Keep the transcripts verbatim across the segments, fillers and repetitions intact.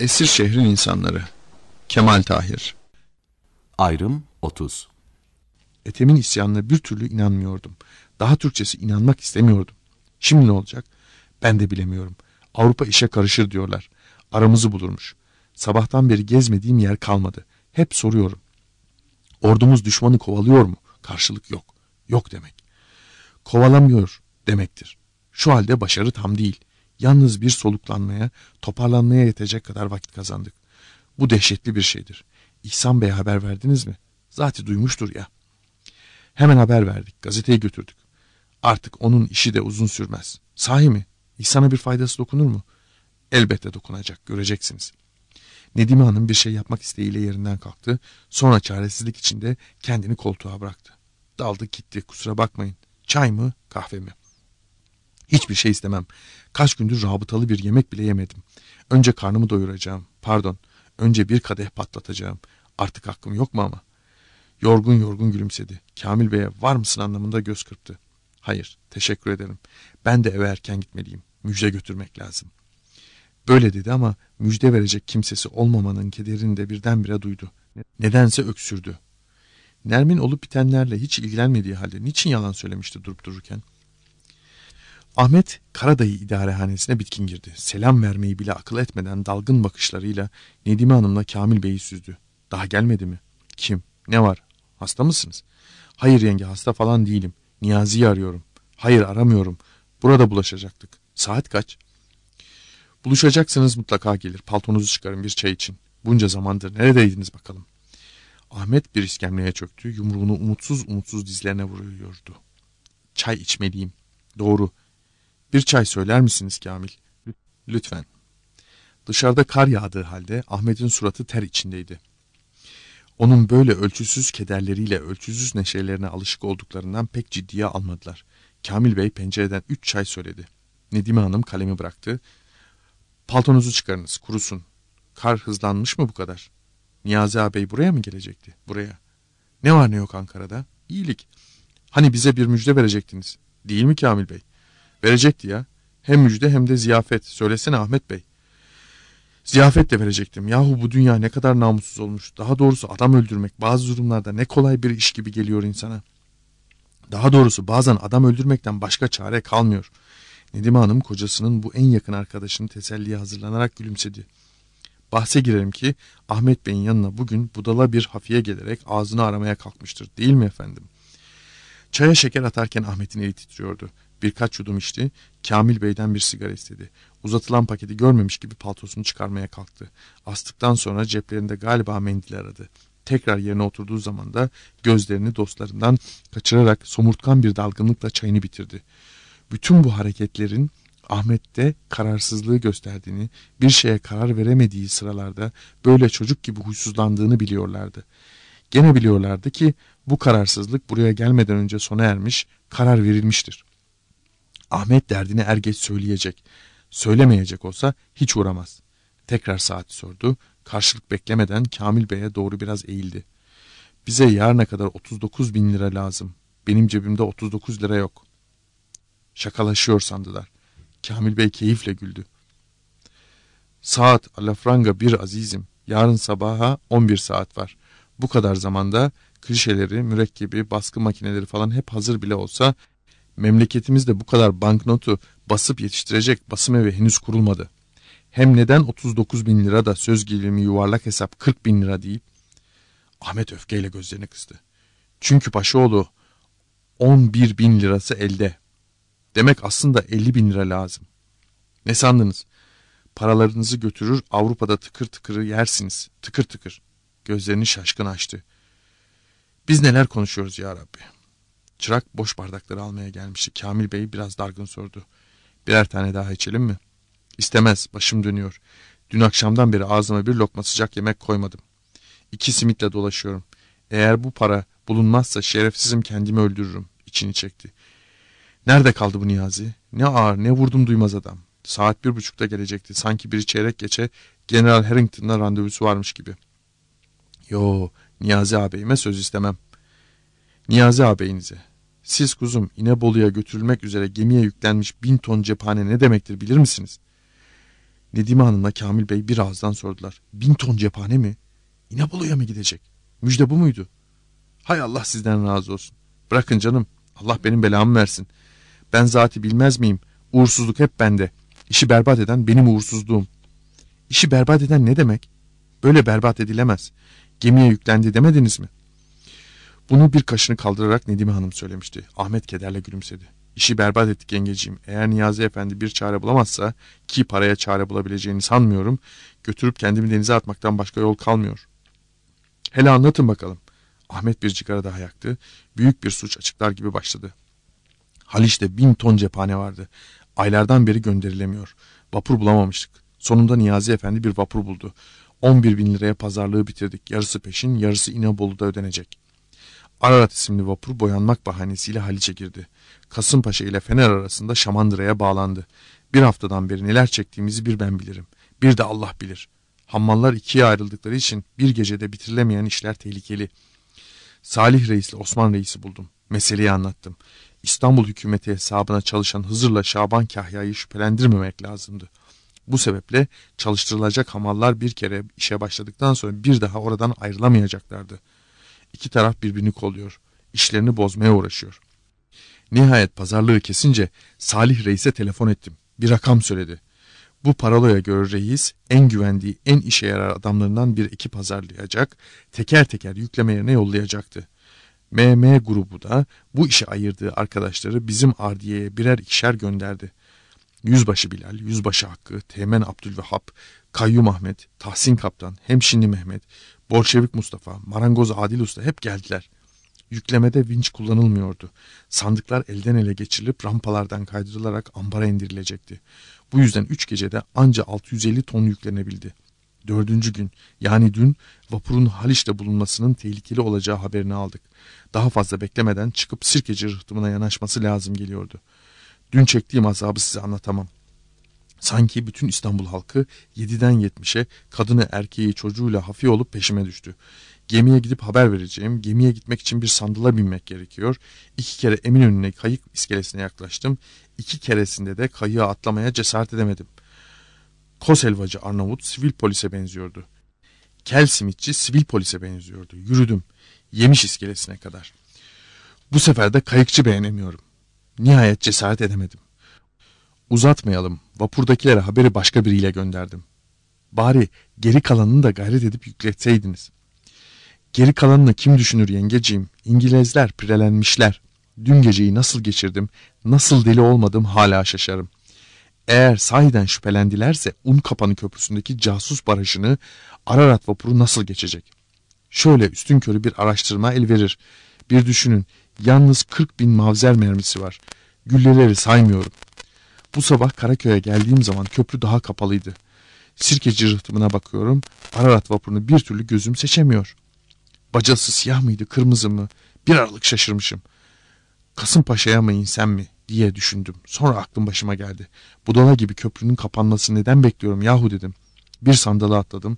Esir şehrin insanları. Kemal Tahir. Ayrım otuz. Ethem'in isyanına bir türlü inanmıyordum. Daha Türkçesi inanmak istemiyordum. Şimdi ne olacak? Ben de bilemiyorum. Avrupa işe karışır diyorlar. Aramızı bulurmuş. Sabahtan beri gezmediğim yer kalmadı. Hep soruyorum. Ordumuz düşmanı kovalıyor mu? Karşılık yok. Yok demek. Kovalamıyor demektir. Şu halde başarı tam değil. Yalnız bir soluklanmaya, toparlanmaya yetecek kadar vakit kazandık. Bu dehşetli bir şeydir. İhsan Bey'e haber verdiniz mi? Zaten duymuştur ya. Hemen haber verdik. Gazeteyi götürdük. Artık onun işi de uzun sürmez. Sahi mi? İhsan'a bir faydası dokunur mu? Elbette dokunacak. Göreceksiniz. Nedime Hanım bir şey yapmak isteğiyle yerinden kalktı. Sonra çaresizlik içinde kendini koltuğa bıraktı. Daldı gitti. Kusura bakmayın. Çay mı? Kahve mi? Hiçbir şey istemem. Kaç gündür rabıtalı bir yemek bile yemedim. Önce karnımı doyuracağım. Pardon. Önce bir kadeh patlatacağım. Artık hakkım yok mu ama? Yorgun yorgun gülümsedi. Kamil Bey'e var mısın anlamında göz kırptı. Hayır, teşekkür ederim. Ben de eve erken gitmeliyim. Müjde götürmek lazım. Böyle dedi ama müjde verecek kimsesi olmamanın kederini de birdenbire duydu. Nedense öksürdü. Nermin olup bitenlerle hiç ilgilenmediği halde niçin yalan söylemişti durup dururken? Ahmet Karadayı idarehanesine bitkin girdi. Selam vermeyi bile akıl etmeden dalgın bakışlarıyla Nedime Hanım'la Kamil Bey'i süzdü. Daha gelmedi mi? Kim? Ne var? Hasta mısınız? Hayır yenge, hasta falan değilim. Niyazi'yi arıyorum. Hayır, aramıyorum. Burada bulaşacaktık. Saat kaç? Buluşacaksınız, mutlaka gelir. Paltonuzu çıkarın bir çay için. Bunca zamandır neredeydiniz bakalım? Ahmet bir iskemleye çöktü. Yumruğunu umutsuz umutsuz dizlerine vuruyordu. Çay içmeliyim. Doğru. Bir çay söyler misiniz Kamil? Lütfen. Dışarıda kar yağdığı halde Ahmet'in suratı ter içindeydi. Onun böyle ölçüsüz kederleriyle ölçüsüz neşelerine alışık olduklarından pek ciddiye almadılar. Kamil Bey pencereden üç çay söyledi. Nedime Hanım kalemi bıraktı. Paltonuzu çıkarınız, kurusun. Kar hızlanmış mı bu kadar? Niyazi ağabey buraya mı gelecekti? Buraya. Ne var ne yok Ankara'da? İyilik. Hani bize bir müjde verecektiniz. Değil mi Kamil Bey? Verecekti ya. Hem müjde hem de ziyafet. Söylesene Ahmet Bey. Ziyafet de verecektim. Yahu bu dünya ne kadar namussuz olmuş. Daha doğrusu adam öldürmek bazı durumlarda ne kolay bir iş gibi geliyor insana. Daha doğrusu bazen adam öldürmekten başka çare kalmıyor. Nedime Hanım kocasının bu en yakın arkadaşını teselliye hazırlanarak gülümsedi. Bahse girerim ki Ahmet Bey'in yanına bugün budala bir hafiye gelerek ağzını aramaya kalkmıştır. Değil mi efendim? Çaya şeker atarken Ahmet'in eli titriyordu. Birkaç yudum içti. Kamil Bey'den bir sigara istedi. Uzatılan paketi görmemiş gibi paltosunu çıkarmaya kalktı. Astıktan sonra ceplerinde galiba mendil aradı. Tekrar yerine oturduğu zaman da gözlerini dostlarından kaçırarak somurtkan bir dalgınlıkla çayını bitirdi. Bütün bu hareketlerin Ahmet'te kararsızlığı gösterdiğini, bir şeye karar veremediği sıralarda böyle çocuk gibi huysuzlandığını biliyorlardı. Gene biliyorlardı ki bu kararsızlık buraya gelmeden önce sona ermiş, karar verilmiştir. Ahmet derdini er geç söyleyecek. Söylemeyecek olsa hiç uğramaz. Tekrar saati sordu. Karşılık beklemeden Kamil Bey'e doğru biraz eğildi. Bize yarına kadar otuz dokuz bin lira lazım. Benim cebimde otuz dokuz lira yok. Şakalaşıyor sandılar. Kamil Bey keyifle güldü. Saat alafranga bir azizim. Yarın sabaha on bir saat var. Bu kadar zamanda klişeleri, mürekkebi, baskı makineleri falan hep hazır bile olsa memleketimizde bu kadar banknotu basıp yetiştirecek basım evi henüz kurulmadı. Hem neden otuz dokuz bin lira da söz gelimi yuvarlak hesap kırk bin lira değil? Ahmet öfkeyle gözlerini kıstı. Çünkü Paşaoğlu on bir bin lirası elde. Demek aslında elli bin lira lazım. Ne sandınız? Paralarınızı götürür Avrupa'da tıkır tıkırı yersiniz. Tıkır tıkır. Gözlerini şaşkın açtı. Biz neler konuşuyoruz ya Rabbi? Çırak boş bardakları almaya gelmişti. Kamil Bey biraz dargın sordu. Birer tane daha içelim mi? İstemez, başım dönüyor. Dün akşamdan beri ağzıma bir lokma sıcak yemek koymadım. İki simitle dolaşıyorum. Eğer bu para bulunmazsa şerefsizim kendimi öldürürüm. İçini çekti. Nerede kaldı bu Niyazi? Ne ağır ne vurdum duymaz adam. Saat bir buçukta gelecekti. Sanki biri çeyrek geçe General Harrington'la randevusu varmış gibi. Yo, Niyazi ağabeyime söz istemem. Niyazi ağabeyinize. Siz kuzum İnebolu'ya götürülmek üzere gemiye yüklenmiş bin ton cephane ne demektir bilir misiniz? Nedime Hanım'la Kamil Bey bir ağızdan sordular. Bin ton cephane mi? İnebolu'ya mı gidecek? Müjde bu muydu? Hay Allah sizden razı olsun. Bırakın canım. Allah benim belamı versin. Ben zati bilmez miyim? Uğursuzluk hep bende. İşi berbat eden benim uğursuzluğum. İşi berbat eden ne demek? Böyle berbat edilemez. Gemiye yüklendi demediniz mi? Bunu bir kaşını kaldırarak Nedime Hanım söylemişti. Ahmet kederle gülümsedi. İşi berbat ettik yengeciğim. Eğer Niyazi Efendi bir çare bulamazsa, ki paraya çare bulabileceğini sanmıyorum, götürüp kendimi denize atmaktan başka yol kalmıyor. Hele anlatın bakalım. Ahmet bir cigara daha yaktı. Büyük bir suç açıklar gibi başladı. Haliç'te bin ton cephane vardı. Aylardan beri gönderilemiyor. Vapur bulamamıştık. Sonunda Niyazi Efendi bir vapur buldu. on bir bin liraya pazarlığı bitirdik. Yarısı peşin, yarısı İnebolu'da ödenecek. Ararat isimli vapur boyanmak bahanesiyle Haliç'e girdi. Kasımpaşa ile Fener arasında Şamandıra'ya bağlandı. Bir haftadan beri neler çektiğimizi bir ben bilirim. Bir de Allah bilir. Hammallar ikiye ayrıldıkları için bir gecede bitirilemeyen işler tehlikeli. Salih Reis'le Osman Reis'i buldum. Meseleyi anlattım. İstanbul hükümeti hesabına çalışan Hızır'la Şaban Kahya'yı şüphelendirmemek lazımdı. Bu sebeple çalıştırılacak hamallar bir kere işe başladıktan sonra bir daha oradan ayrılamayacaklardı. İki taraf birbirini kolluyor. İşlerini bozmaya uğraşıyor. Nihayet pazarlığı kesince Salih Reis'e telefon ettim. Bir rakam söyledi. Bu paraloya göre reis en güvendiği, en işe yarar adamlarından bir ekip hazırlayacak, teker teker yükleme yerine yollayacaktı. M M grubu da bu işe ayırdığı arkadaşları bizim ardiyeye birer ikişer gönderdi. Yüzbaşı Bilal, Yüzbaşı Hakkı, Teğmen Abdülvehhab, Kayyum Ahmet, Tahsin Kaptan, Hemşinli Mehmet, Bolşevik Mustafa, Marangoz Adil Usta hep geldiler. Yüklemede vinç kullanılmıyordu. Sandıklar elden ele geçirilip rampalardan kaydırılarak ambara indirilecekti. Bu yüzden üç gecede anca altı yüz elli ton yüklenebildi. Dördüncü gün, yani dün, vapurun Haliç'te bulunmasının tehlikeli olacağı haberini aldık. Daha fazla beklemeden çıkıp Sirkeci rıhtımına yanaşması lazım geliyordu. Dün çektiğim azabı size anlatamam. Sanki bütün İstanbul halkı yediden yetmişe kadını, erkeği, çocuğuyla hafi olup peşime düştü. Gemiye gidip haber vereceğim. Gemiye gitmek için bir sandıla binmek gerekiyor. İki kere Eminönü'ne kayık iskelesine yaklaştım. İki keresinde de kayığa atlamaya cesaret edemedim. Kos helvacı Arnavut sivil polise benziyordu. Kel simitçi sivil polise benziyordu. Yürüdüm. Yemiş iskelesine kadar. Bu sefer de kayıkçı beğenemiyorum. Nihayet cesaret edemedim. Uzatmayalım. Vapurdakilere haberi başka biriyle gönderdim. Bari geri kalanını da gayret edip yükletseydiniz. Geri kalanını kim düşünür yengeciğim? İngilizler pirelenmişler. Dün geceyi nasıl geçirdim, nasıl deli olmadım hala şaşarım. Eğer sahiden şüphelendilerse Unkapanı Köprüsü'ndeki casus barajını, Ararat vapuru nasıl geçecek? Şöyle üstünkörü bir araştırma el verir. Bir düşünün, yalnız kırk bin mavzer mermisi var. Gülleleri saymıyorum. Bu sabah Karaköy'e geldiğim zaman köprü daha kapalıydı. Sirkeci rıhtımına bakıyorum, Ararat vapurunu bir türlü gözüm seçemiyor. Bacası siyah mıydı, kırmızı mı? Bir aralık şaşırmışım. Kasımpaşa'ya mı insem mi diye düşündüm. Sonra aklım başıma geldi. Budala gibi köprünün kapanmasını neden bekliyorum yahu dedim. Bir sandala atladım.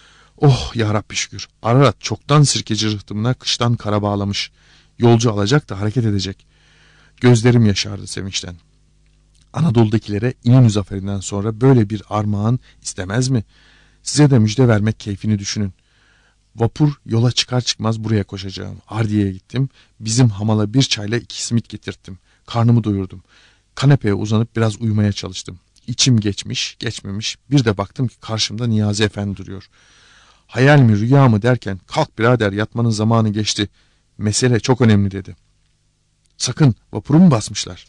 Oh yarabbi şükür. Ararat çoktan Sirkeci rıhtımına kıştan kara bağlamış. Yolcu alacak da hareket edecek. Gözlerim yaşardı sevinçten. Anadolu'dakilere İnönü zaferinden sonra böyle bir armağan istemez mi? Size de müjde vermek keyfini düşünün. Vapur yola çıkar çıkmaz buraya koşacağım. Ardiye'ye gittim. Bizim hamala bir çayla iki simit getirttim. Karnımı doyurdum. Kanepeye uzanıp biraz uyumaya çalıştım. İçim geçmiş, geçmemiş. Bir de baktım ki karşımda Niyazi Efendi duruyor. Hayal mi, rüya mı derken kalk birader yatmanın zamanı geçti. Mesele çok önemli dedi. Sakın vapuru mu basmışlar?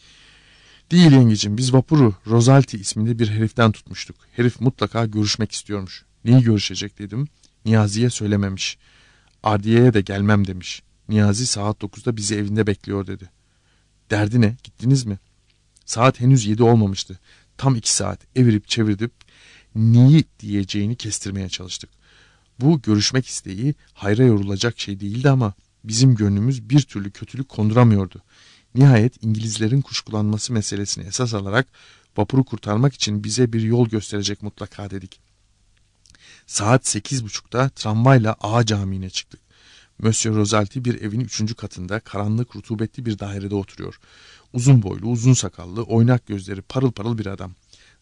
Değil yengecim, biz vapuru Rosalti isminde bir heriften tutmuştuk. Herif mutlaka görüşmek istiyormuş. Neyi görüşecek dedim. Niyazi'ye söylememiş. Ardiye'ye de gelmem demiş. Niyazi saat dokuzda bizi evinde bekliyor dedi. Derdi ne? Gittiniz mi? Saat henüz yedi olmamıştı. Tam iki saat evirip çevirip neyi diyeceğini kestirmeye çalıştık. Bu görüşmek isteği hayra yorulacak şey değildi ama bizim gönlümüz bir türlü kötülük konduramıyordu. Nihayet İngilizlerin kuşkulanması meselesini esas alarak vapuru kurtarmak için bize bir yol gösterecek mutlaka dedik. Saat sekiz buçukta tramvayla Ağa Camii'ne çıktık. Monsieur Rosalti bir evin üçüncü katında karanlık rutubetli bir dairede oturuyor. Uzun boylu, uzun sakallı, oynak gözleri parıl parıl bir adam.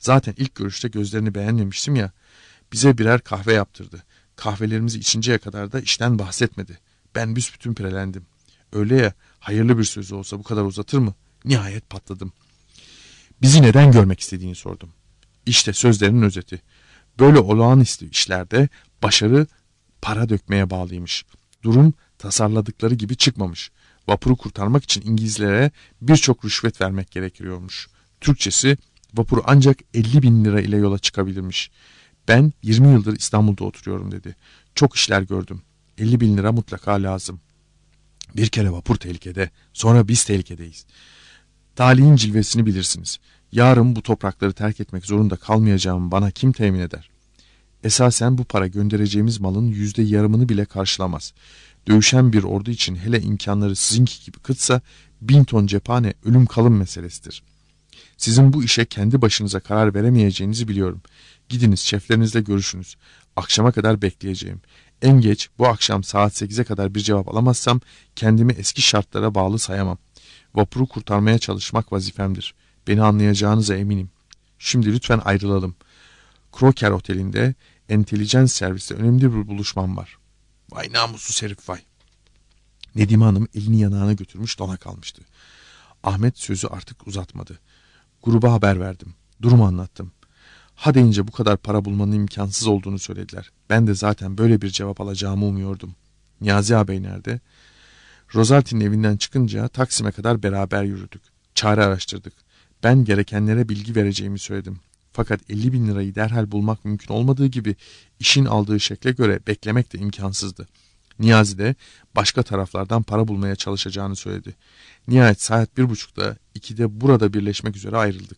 Zaten ilk görüşte gözlerini beğenmemiştim ya. Bize birer kahve yaptırdı. Kahvelerimizi içinceye kadar da işten bahsetmedi. Ben büsbütün pirelendim. Öyle ya, hayırlı bir sözü olsa bu kadar uzatır mı? Nihayet patladım. Bizi neden görmek istediğini sordum. İşte sözlerinin özeti. Böyle olağanüstü işlerde başarı para dökmeye bağlıymış. Durum tasarladıkları gibi çıkmamış. Vapuru kurtarmak için İngilizlere birçok rüşvet vermek gerekiyormuş. Türkçesi, vapur ancak elli bin lira ile yola çıkabilirmiş. Ben yirmi yıldır İstanbul'da oturuyorum dedi. Çok işler gördüm. elli bin lira mutlaka lazım. Bir kere vapur tehlikede, sonra biz tehlikedeyiz. Talihin cilvesini bilirsiniz. Yarın bu toprakları terk etmek zorunda kalmayacağımı bana kim temin eder? Esasen bu para göndereceğimiz malın yüzde yarımını bile karşılamaz. Dövüşen bir ordu için hele imkanları sizinki gibi kıtsa bin ton cephane ölüm kalım meselesidir. Sizin bu işe kendi başınıza karar veremeyeceğinizi biliyorum. Gidiniz şeflerinizle görüşünüz. Akşama kadar bekleyeceğim. En geç bu akşam saat sekize kadar bir cevap alamazsam kendimi eski şartlara bağlı sayamam. Vapuru kurtarmaya çalışmak vazifemdir. Beni anlayacağınıza eminim. Şimdi lütfen ayrılalım. Kroker Oteli'nde entelijens serviste önemli bir buluşmam var. Vay namussuz herif vay. Nedime Hanım elini yanağına götürmüş dona kalmıştı. Ahmet sözü artık uzatmadı. Gruba haber verdim. Durumu anlattım. Ha deyince bu kadar para bulmanın imkansız olduğunu söylediler. Ben de zaten böyle bir cevap alacağımı umuyordum. Niyazi ağabey nerede? Rosalti'nin evinden çıkınca Taksim'e kadar beraber yürüdük. Çare araştırdık. Ben gerekenlere bilgi vereceğimi söyledim. Fakat elli bin lirayı derhal bulmak mümkün olmadığı gibi işin aldığı şekle göre beklemek de imkansızdı. Niyazi de başka taraflardan para bulmaya çalışacağını söyledi. Nihayet saat bir buçukta ikide burada birleşmek üzere ayrıldık.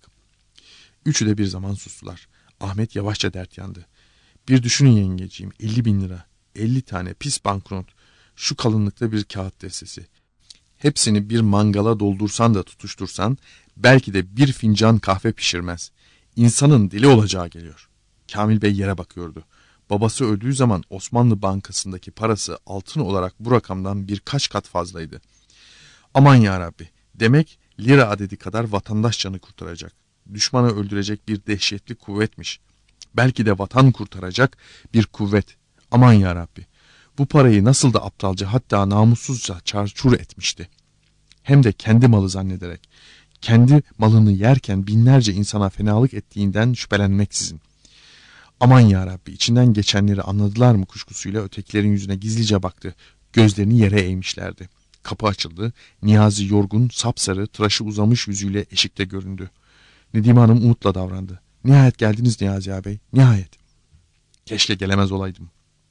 Üçü de bir zaman sustular. Ahmet yavaşça dert yandı. Bir düşünün yengeciğim, elli bin lira, elli tane pis banknot, şu kalınlıkta bir kağıt destesi. Hepsini bir mangala doldursan da tutuştursan belki de bir fincan kahve pişirmez. İnsanın deli olacağı geliyor. Kamil Bey yere bakıyordu. Babası öldüğü zaman Osmanlı Bankası'ndaki parası altın olarak bu rakamdan birkaç kat fazlaydı. Aman yarabbi, demek lira adedi kadar vatandaş canı kurtaracak. Düşmanı öldürecek bir dehşetli kuvvetmiş. Belki de vatan kurtaracak bir kuvvet. Aman yarabbi, bu parayı nasıl da aptalca hatta namussuzca çarçur etmişti. Hem de kendi malı zannederek. Kendi malını yerken binlerce insana fenalık ettiğinden şüphelenmeksizin. Aman yarabbi, içinden geçenleri anladılar mı kuşkusuyla ötekilerin yüzüne gizlice baktı. Gözlerini yere eğmişlerdi. Kapı açıldı. Niyazi yorgun, sapsarı, tıraşı uzamış yüzüyle eşikte göründü. Nedime Hanım umutla davrandı. Nihayet geldiniz Niyazi ağabey, nihayet. Keşke gelemez olaydım.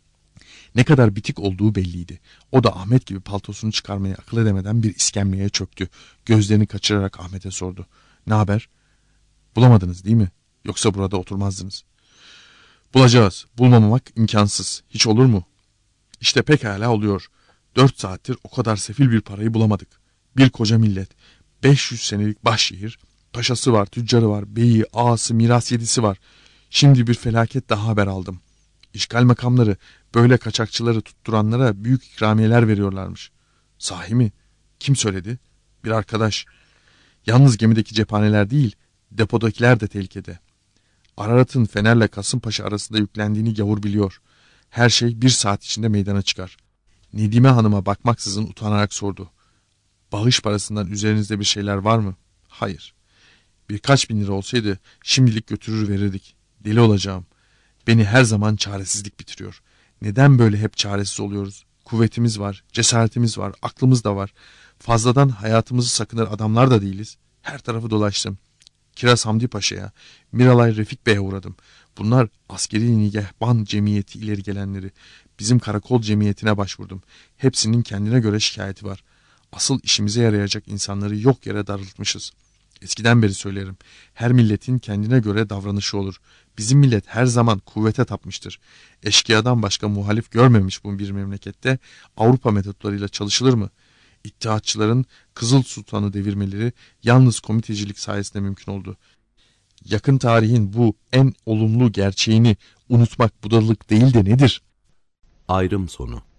Ne kadar bitik olduğu belliydi. O da Ahmet gibi paltosunu çıkarmayı akıl edemeden bir iskemleye çöktü. Gözlerini kaçırarak Ahmet'e sordu. Ne haber? Bulamadınız değil mi? Yoksa burada oturmazdınız. Bulacağız. Bulmamamak imkansız. Hiç olur mu? İşte pekala oluyor. Dört saattir o kadar sefil bir parayı bulamadık. Bir koca millet. Beş yüz senelik başşehir. Paşası var, tüccarı var, beyi, ağası, miras yedisi var. Şimdi bir felaket daha haber aldım. İşgal makamları böyle kaçakçıları tutturanlara büyük ikramiyeler veriyorlarmış. Sahi mi? Kim söyledi? Bir arkadaş. Yalnız gemideki cephaneler değil, depodakiler de tehlikede. Ararat'ın Fener'le Kasımpaşa arasında yüklendiğini gavur biliyor. Her şey bir saat içinde meydana çıkar. Nedime Hanım'a bakmaksızın utanarak sordu. Bağış parasından üzerinizde bir şeyler var mı? Hayır. Birkaç bin lira olsaydı şimdilik götürür verirdik. Deli olacağım. Beni her zaman çaresizlik bitiriyor. Neden böyle hep çaresiz oluyoruz? Kuvvetimiz var, cesaretimiz var, aklımız da var. Fazladan hayatımızı sakınır adamlar da değiliz. Her tarafı dolaştım. Kiraz Hamdi Paşa'ya, Miralay Refik Bey'e uğradım. Bunlar askeri nigehban cemiyeti ileri gelenleri. Bizim karakol cemiyetine başvurdum. Hepsinin kendine göre şikayeti var. Asıl işimize yarayacak insanları yok yere darıltmışız. Eskiden beri söylerim. Her milletin kendine göre davranışı olur. Bizim millet her zaman kuvvete tapmıştır. Eşkıyadan başka muhalif görmemiş bu bir memlekette Avrupa metotlarıyla çalışılır mı? İttihatçıların Kızıl Sultan'ı devirmeleri yalnız komitecilik sayesinde mümkün oldu. Yakın tarihin bu en olumlu gerçeğini unutmak budalalık değil de nedir? Ayrım sonu.